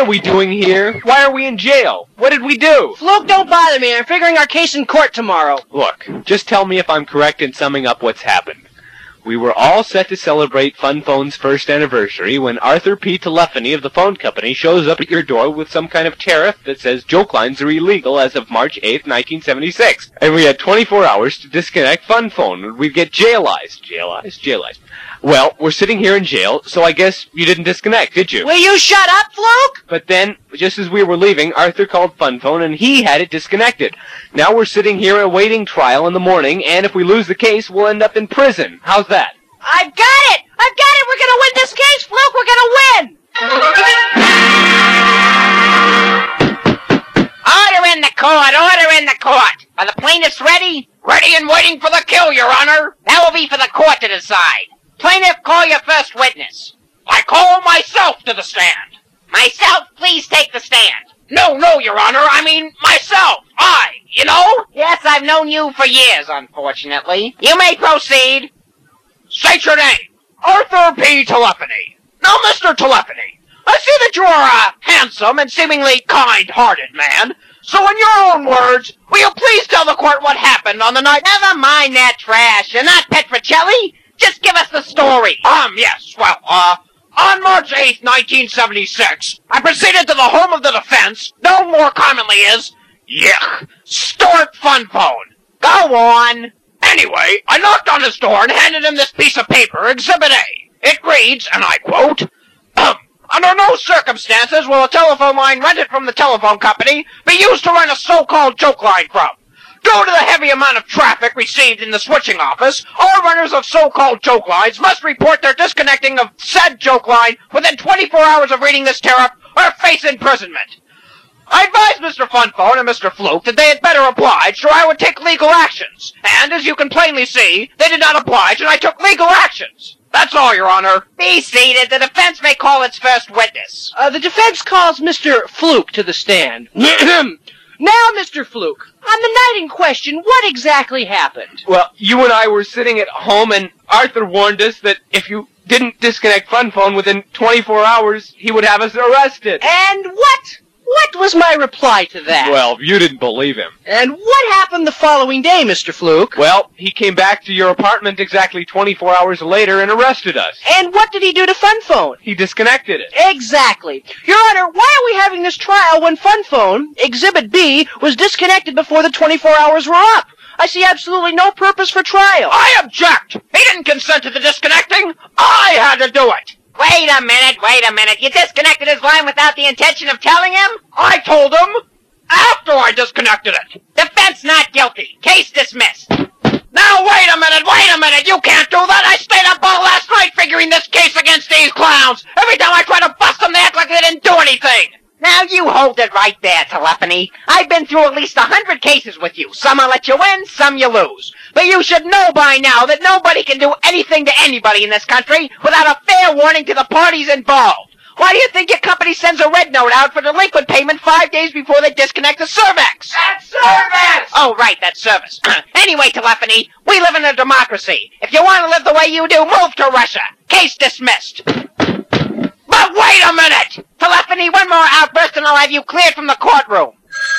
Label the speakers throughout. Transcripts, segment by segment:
Speaker 1: are we doing here? Why are we in jail? What did we do?
Speaker 2: Fluke, don't bother me. I'm figuring our case in court tomorrow.
Speaker 1: Look, just tell me if I'm correct in summing up what's happened. We were all set to celebrate Fun Phone's first anniversary when Arthur P. Telephony of the phone company shows up at your door with some kind of tariff that says joke lines are illegal as of March 8th, 1976. And we had 24 hours to disconnect Fun Phone. We'd get jailized. Jailized. Well, we're sitting here in jail, so I guess you didn't disconnect, did you?
Speaker 2: Will you shut up, Fluke?
Speaker 1: But then, just as we were leaving, Arthur called Fun Phone and he had it disconnected. Now we're sitting here awaiting trial in the morning, and if we lose the case, we'll end up in prison. How's that?
Speaker 2: I've got it! We're gonna win this case, Fluke! We're gonna win!
Speaker 3: Order in the court! Order in the court! Are the plaintiffs ready? Ready and waiting for the kill, Your Honor! That will be for the court to decide. Plaintiff, call your first witness. I call myself to the stand. Myself, please take the stand. No, Your Honor, I mean myself. You know? Yes, I've known you for years, unfortunately. You may proceed. State your name. Arthur P. Telephony. Now, Mr. Telephony, I see that you are a handsome and seemingly kind-hearted man. So in your own words, will you please tell the court what happened on the night... Never mind that trash. You're not Petrocelli. Just give us the story. Yes. Well, on March 8th, 1976, I proceeded to the home of the defense, known more commonly as, Stuart Fun Phone. Go on. Anyway, I knocked on his door and handed him this piece of paper, Exhibit A. It reads, and I quote, under no circumstances will a telephone line rented from the telephone company be used to run a so-called joke line from. Due to the heavy amount of traffic received in the switching office, all runners of so-called joke lines must report their disconnecting of said joke line within 24 hours of reading this tariff or face imprisonment. I advised Mr. Fun Phone and Mr. Fluke that they had better oblige, or I would take legal actions. And, as you can plainly see, they did not oblige, and I took legal actions. That's all, Your Honor. Be seated. The defense may call its first witness.
Speaker 2: The defense calls Mr. Fluke to the stand. Now, Mr. Fluke, on the night in question, what exactly happened?
Speaker 1: Well, you and I were sitting at home, and Arthur warned us that if you didn't disconnect Fun Phone within 24 hours, he would have us arrested.
Speaker 2: And what? What was my reply to that?
Speaker 1: Well, you didn't believe him.
Speaker 2: And what happened the following day, Mr. Fluke?
Speaker 1: Well, he came back to your apartment exactly 24 hours later and arrested us.
Speaker 2: And what did he do to Fun Phone?
Speaker 1: He disconnected it.
Speaker 2: Exactly. Your Honor, why are we having this trial when Fun Phone, Exhibit B, was disconnected before the 24 hours were up? I see absolutely no purpose for trial.
Speaker 3: I object! He didn't consent to the disconnecting. I had to do it. Wait a minute. You disconnected his line without the intention of telling him? I told him after I disconnected it. Defense not guilty. Case dismissed. Now, wait a minute. You can't do that. I stayed up all last night figuring this case against these clowns. Every time I try to bust them, they act like they didn't do anything. Now, you hold it right there, Telephony. I've been through at least 100 cases with you. Some I'll let you win, some you lose. But you should know by now that nobody can do anything to anybody in this country without a fair warning to the parties involved. Why do you think your company sends a red note out for delinquent payment 5 days before they disconnect the Cervex? That's service! Oh, right, that's service. Anyway, Telephony, we live in a democracy. If you want to live the way you do, move to Russia. Case dismissed. But wait a minute! Telephony, one more outburst and I'll have you cleared from the courtroom.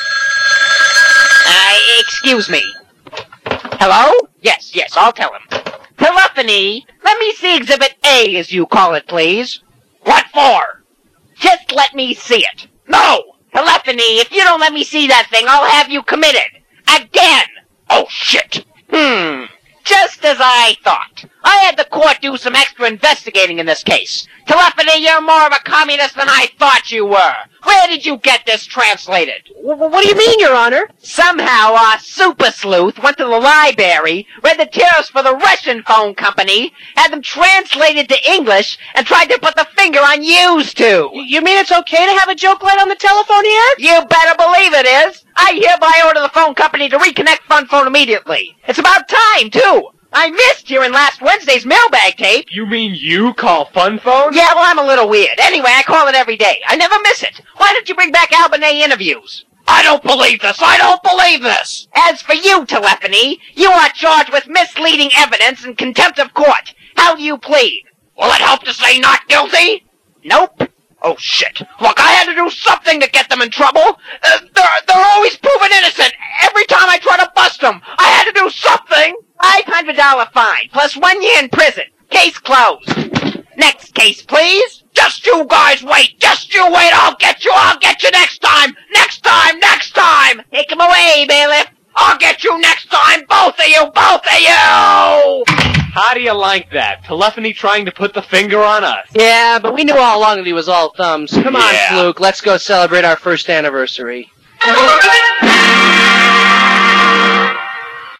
Speaker 3: Excuse me. Hello? Yes, I'll tell him. Telephony, let me see Exhibit A, as you call it, please. What for? Just let me see it. No! Telephony, if you don't let me see that thing, I'll have you committed. Again! Oh, shit! Just as I thought. I had the court do some extra investigating in this case. Telephony, you're more of a communist than I thought you were. Where did you get this translated?
Speaker 2: What do you mean, Your Honor?
Speaker 3: Somehow our super sleuth went to the library, read the tariffs for the Russian phone company, had them translated to English, and tried to put the finger on used to.
Speaker 2: You mean it's okay to have a joke line on the telephone here?
Speaker 3: You better believe it is. I hereby order the phone company to reconnect Fun Phone immediately. It's about time, too. I missed hearing last Wednesday's mailbag tape.
Speaker 1: You mean you call Fun Phone?
Speaker 3: Yeah, well, I'm a little weird. Anyway, I call it every day. I never miss it. Why don't you bring back Albanese interviews? I don't believe this. As for you, Telephony, you are charged with misleading evidence and contempt of court. How do you plead? Will it help to say not guilty? Nope. Oh, shit. Look, I had to do something to get them in trouble. They're always proven innocent. Every time I try to bust them, I had to do something. $500 fine, plus 1 year in prison. Case closed. Next case, please. Just you guys wait. Just you wait. I'll get you next time. Next time. Take him away, bailiff. I'll get you next time. Both of you.
Speaker 1: How do you like that? Telephony trying to put the finger on us.
Speaker 2: Yeah, but we knew all along that he was all thumbs. Come on,
Speaker 1: Yeah.
Speaker 2: Fluke, let's go celebrate our first anniversary.